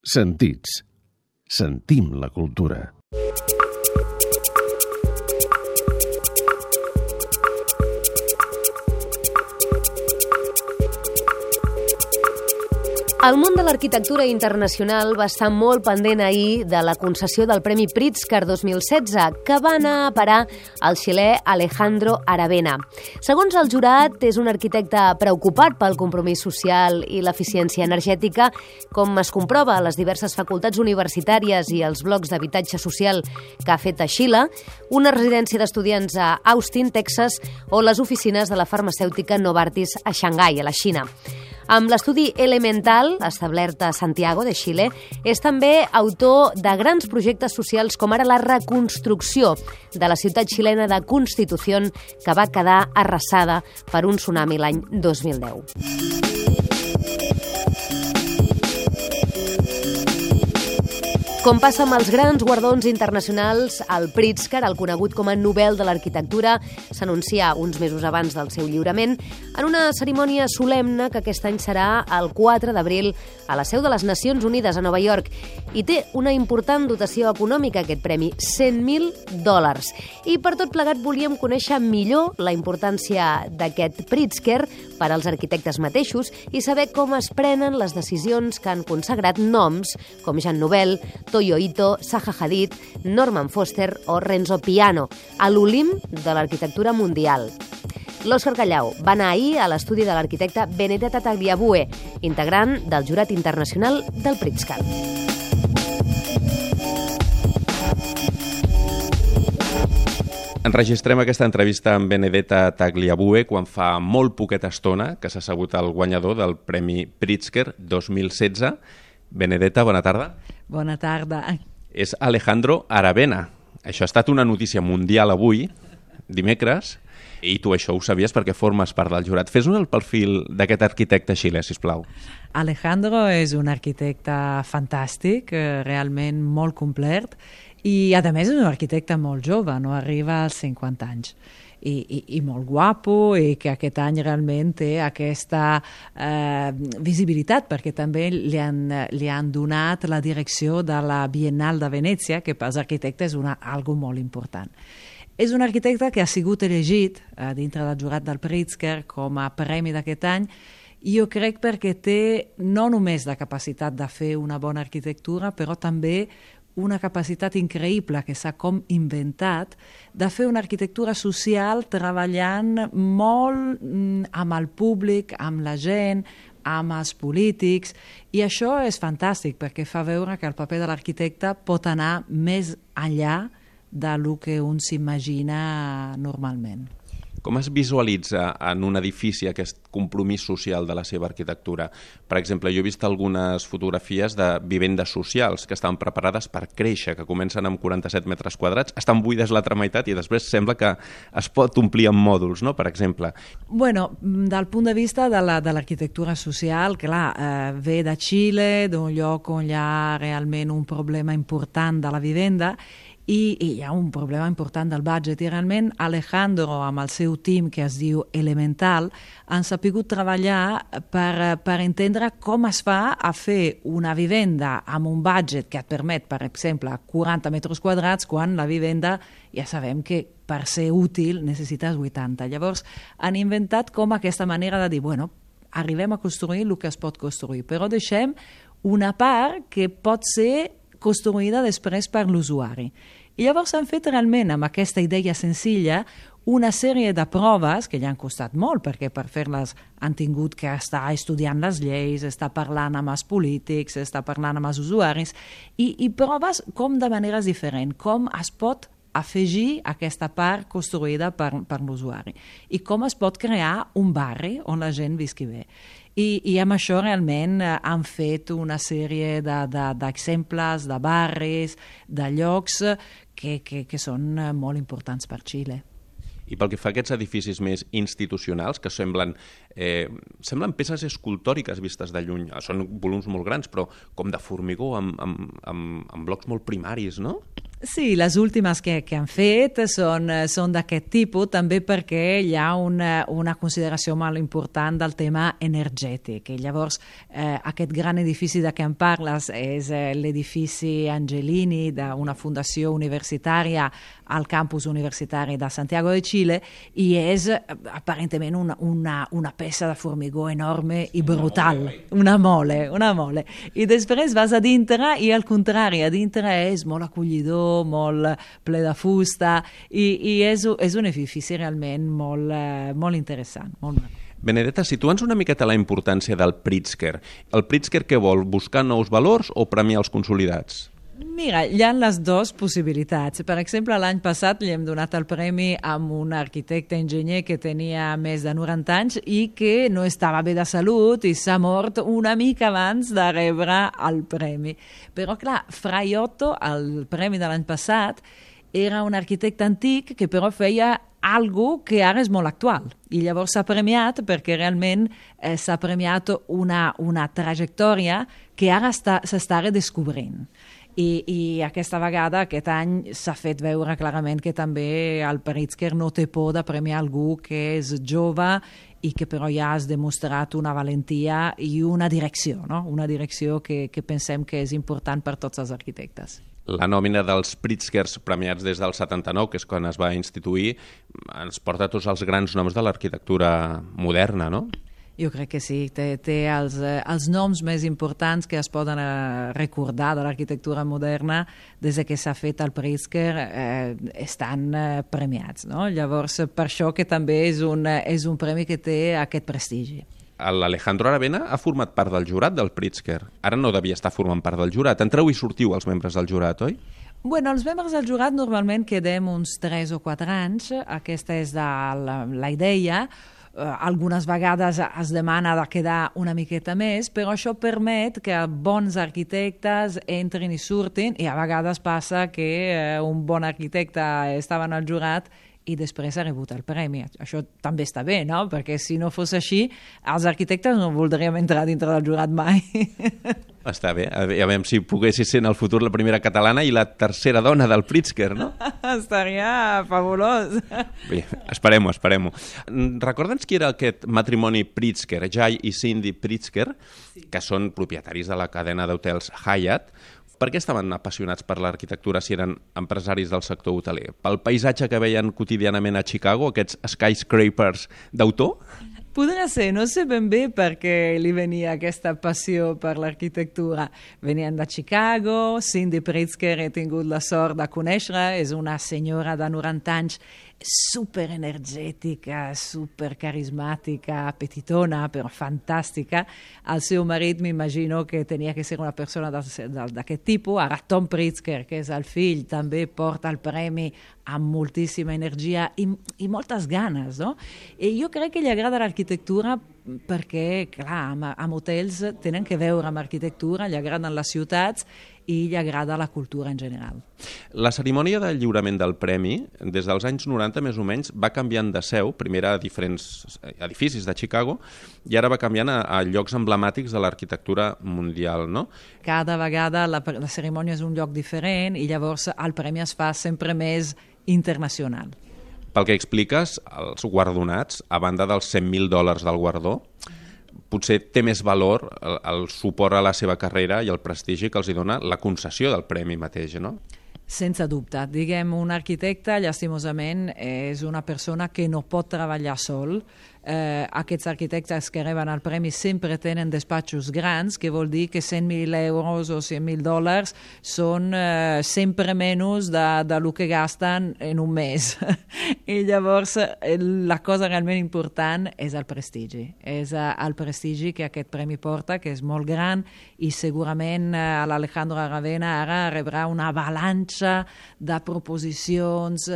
Sentits. Sentim la cultura. El món de l'arquitectura internacional va estar molt pendent ahir de la concessió del Premi Pritzker 2016, que va anar a parar al xilè Alejandro Aravena. Segons el jurat, és un arquitecte preocupat pel compromís social i l'eficiència energètica, com es comprova a les diverses facultats universitàries i els blocs d'habitatge social que ha fet a Xile, una residència d'estudiants a Austin, Texas, o les oficines de la farmacèutica Novartis a Xangai, a la Xina. Amb l'estudi Elemental, establert a Santiago de Xile, és també autor de grans projectes socials com ara la reconstrucció de la ciutat xilena de Constitución, que va quedar arrasada per un tsunami l'any 2010. Com passa amb els grans guardons internacionals, el Pritzker, el conegut com a Nobel de l'Arquitectura, s'anuncia uns mesos abans del seu lliurament en una cerimònia solemne que aquest any serà el 4 d'abril a la seu de les Nacions Unides a Nova York. I té una important dotació econòmica, aquest premi, $100.000. I per tot plegat volíem conèixer millor la importància d'aquest Pritzker per als arquitectes mateixos i saber com es prenen les decisions que han consagrat noms com Jean Nouvel, Toyo Ito, Zaha Hadid, Norman Foster o Renzo Piano, a l'Olimp de l'arquitectura mundial. L'Òscar Callau va anar ahir a l'estudi de l'arquitecte Benedetta Tagliabue, integrant del jurat internacional del Pritzker. Enregistrem aquesta entrevista amb Benedetta Tagliabue quan fa molt poqueta estona que s'ha sabut el guanyador del Premi Pritzker 2016. Benedetta, bona tarda. Bona tarda. És Alejandro Aravena. Això ha estat una notícia mundial avui, dimecres, i tu això ho sabies perquè formes part del jurat. Fes-nos el perfil d'aquest arquitecte xilè, sisplau. Alejandro és un arquitecte fantàstic, realment molt complet, i a més és un arquitecte molt jove, no arriba als 50 anys. I molt guapo, i que aquest any realment té aquesta visibilitat, perquè també li han donat la direcció de la Biennal de Venècia, que pels arquitectes és algo molt important. És un arquitecte que ha sigut elegit dintre del jurat del Pritzker com a premi d'aquest any, i jo crec perquè té no només la capacitat de fer una bona arquitectura, però també una capacitat increïble que s'ha com inventat de fer una arquitectura social treballant molt amb el públic, amb la gent, amb els polítics, i això és fantàstic perquè fa veure que el paper de l'arquitecte pot anar més enllà del que un s'imagina normalment. Com es visualitza en un edifici aquest compromís social de la seva arquitectura? Per exemple, jo he vist algunes fotografies de vivendes socials que estan preparades per créixer, que comencen amb 47 metres quadrats, estan buides l'altra meitat i després sembla que es pot omplir amb mòduls, no?, per exemple. Bueno, del punt de vista de l'arquitectura social, clar, ve de Xile, d'un lloc on hi ha realment un problema important de la vivenda, i hi ha un problema important del budget, i realment Alejandro amb el seu team que es diu Elemental han sabut treballar per entendre com es fa a fer una vivenda amb un budget que et permet, per exemple, 40 metres quadrats, quan la vivenda ja sabem que per ser útil necessites 80. Llavors han inventat com aquesta manera de dir, bueno, arribem a construir el que es pot construir, però deixem una part que pot ser construïda després per l'usuari. I llavors han fet realment, amb aquesta idea senzilla, una sèrie de proves que ja han costat molt, perquè per fer-les han tingut que estar estudiant les lleis, estar parlant amb els polítics, estar parlant amb els usuaris, i proves com de maneres diferents, com es pot afegir aquesta part construïda per l'usuari i com es pot crear un barri on la gent visqui bé. I amb això realment han fet una sèrie d'exemples, de barris, de llocs que són molt importants per Xile. I pel que fa a aquests edificis més institucionals, que semblen peces escultòriques vistes de lluny, són volums molt grans, però com de formigó, amb blocs molt primaris, no? Sí, les últimes que han fet són d'aquest tipus, també perquè hi ha una consideració molt important del tema energètic. I llavors, aquest gran edifici de què em parles és l'edifici Angelini d'una fundació universitària al campus universitari de Santiago de Chile i és aparentment una peça de formigó enorme i brutal. Una mole. I després vas a dintre i al contrari, a dintre és molt acollidor, molt ple de fusta i és un edifici realment molt interessant, molt maco. Benedetta, situa'ns una miqueta la importància del Pritzker. El Pritzker què vol? Buscar nous valors o premiar els consolidats? Mira, hi ha les dues possibilitats. Per exemple, l'any passat li hem donat el premi a un arquitecte enginyer que tenia més de 90 anys i que no estava bé de salut i s'ha mort una mica abans de rebre el premi. Però, clar, Fray Otto, el premi de l'any passat, era un arquitecte antic que però feia algo que ara és molt actual. I llavors s'ha premiat perquè realment s'ha premiat una trajectòria que ara s'està redescobrint. I aquesta vegada, aquest any, s'ha fet veure clarament que també el Pritzker no té por de premiar algú que és jove i que però ja has demostrat una valentia i una direcció, no? Una direcció que pensem que és important per tots els arquitectes. La nòmina dels Pritzkers premiats des del 79, que és quan es va instituir, ens porta tots els grans noms de l'arquitectura moderna, no? Jo crec que sí, té els noms més importants que es poden recordar de l'arquitectura moderna des que s'ha fet el Pritzker estan premiats, no? Llavors, per això que també és un premi que té aquest prestigi. L'Alejandro Aravena ha format part del jurat del Pritzker. Ara no devia estar formant part del jurat. Entreu i sortiu els membres del jurat, oi? Bueno, els membres del jurat normalment quedem uns 3 o 4 anys. Aquesta és la idea. Algunes vegades es demana de quedar una miqueta més, però això permet que bons arquitectes entrin i surtin, i a vegades passa que un bon arquitecte estava en el jurat i després ha rebut el premi. Això també està bé, no? Perquè si no fos així, els arquitectes no voldríem entrar dintre del jurat mai. Està bé, a veure si poguessis ser en el futur la primera catalana i la tercera dona del Pritzker, no? Estaria fabulós. Bé, esperem-ho. Recorda'ns qui era aquest matrimoni Pritzker, Jay i Cindy Pritzker, que són propietaris de la cadena d'hotels Hyatt. Per què estaven apassionats per l'arquitectura si eren empresaris del sector hoteler? Pel paisatge que veien quotidianament a Chicago, aquests skyscrapers d'autor? Podrà ser, no sé ben bé per què li venia aquesta passió per l'arquitectura. Venien de Chicago, Cindy Pritzker he tingut la sort de conèixer, és una senyora de 90 anys superenergètica, supercarismàtica, petitona, però fantàstica. El seu marit m'imagino que tenia que ser una persona d'aquest tipus. Ara Tom Pritzker, que és el fill, també porta el premi amb moltíssima energia i moltes ganes, no? I jo crec que li agrada l'arquitectura perquè, clar, amb hotels tenen que veure amb arquitectura, li agraden les ciutats i li agrada la cultura en general. La cerimònia de lliurament del premi, des dels anys 90 més o menys, va canviant de seu, primer a diferents edificis de Chicago, i ara va canviant a llocs emblemàtics de l'arquitectura mundial, no? Cada vegada la cerimònia és un lloc diferent i llavors el premi es fa sempre més internacional. Pel que expliques, els guardonats, a banda dels $100.000 del guardó, potser té més valor el suport a la seva carrera i el prestigi que els dona la concessió del premi mateix, no? Sense dubte. Diguem, un arquitecte, llastimosament, és una persona que no pot treballar sol. Aquests arquitectes que reben el premi sempre tenen despatxos grans, que vol dir que €100.000 o $100.000 són sempre menys del que gasten en un mes. I llavors la cosa realment important és el prestigi. És el prestigi que aquest premi porta, que és molt gran, i segurament l'Alejandro Aravena ara rebrà una avalanxa de proposicions,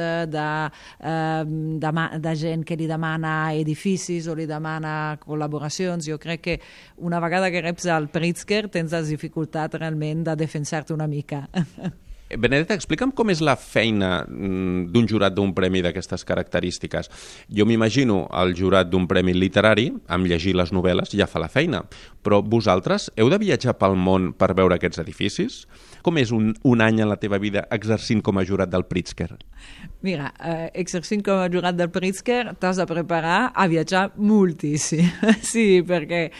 de gent que li demana edificis o li demana col·laboracions. Jo crec que una vegada que reps el Pritzker tens la dificultat realment de defensar-te una mica. Benedetta, explica'm com és la feina d'un jurat d'un premi d'aquestes característiques. Jo m'imagino el jurat d'un premi literari, amb llegir les novel·les ja fa la feina, però vosaltres heu de viatjar pel món per veure aquests edificis? Com és un any en la teva vida exercint com a jurat del Pritzker? Mira, exercint com a jurat del Pritzker t'has de preparar a viatjar moltíssim. Sí, perquè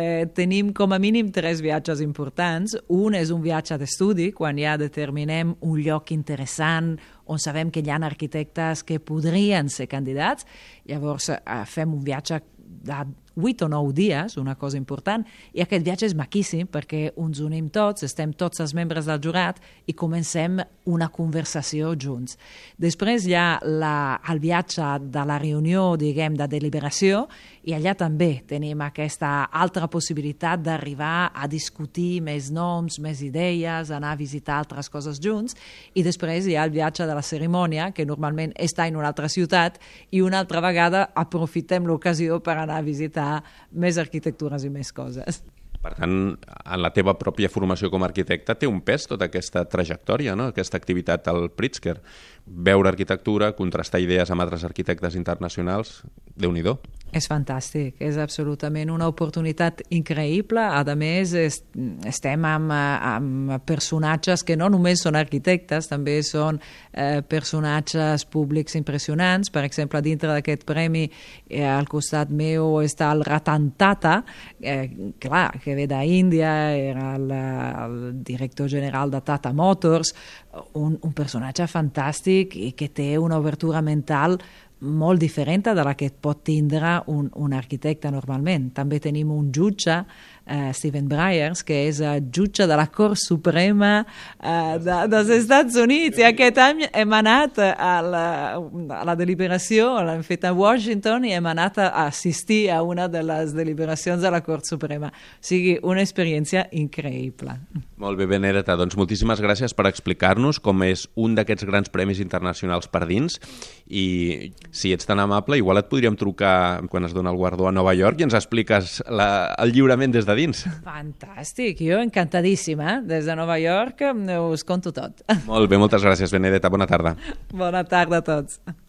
tenim com a mínim 3 viatges importants. Un és un viatge d'estudi, quan ja determinem un lloc interessant on sabem que hi ha arquitectes que podrien ser candidats. Llavors fem un viatge de 8 o 9 dies, una cosa important, i aquest viatge és maquíssim perquè ens unim tots, estem tots els membres del jurat i comencem una conversació junts. Després hi ha el viatge de la reunió, diguem, de deliberació, i allà també tenim aquesta altra possibilitat d'arribar a discutir més noms, més idees, anar a visitar altres coses junts, i després hi ha el viatge de la cerimònia, que normalment està en una altra ciutat, i una altra vegada aprofitem l'ocasió per anar a visitar més arquitectures i més coses. Per tant, en la teva pròpia formació com a arquitecte té un pes tota aquesta trajectòria, no? Aquesta activitat al Pritzker. Veure arquitectura, contrastar idees amb altres arquitectes internacionals, Déu-n'hi-do. És fantàstic, és absolutament una oportunitat increïble. A més, estem amb personatges que no només són arquitectes, també són personatges públics impressionants. Per exemple, dintre d'aquest premi, al costat meu està el Ratan Tata, clar, que ve d'Índia, era el director general de Tata Motors, un personatge fantàstic i que té una obertura mental molt diferent de la que pot tindre un arquitecte normalment. També tenim un jutge, Stephen Breyer, que és jutge de la Cort Suprema dels Estats Units, i aquest any hem anat a la deliberació, l'hem fet a Washington, i hem anat a assistir a una de les deliberacions de la Cort Suprema. O sigui, una experiència increïble. Molt bé, Benedetta, doncs moltíssimes gràcies per explicar-nos com és un d'aquests grans premis internacionals per dins, i si ets tan amable, igual et podríem trucar quan es dona el guardó a Nova York i ens expliques el lliurament des de dins. Fantàstic, jo encantadíssima. Des de Nova York us conto tot. Molt bé, moltes gràcies, Benedetta. Bona tarda. Bona tarda a tots.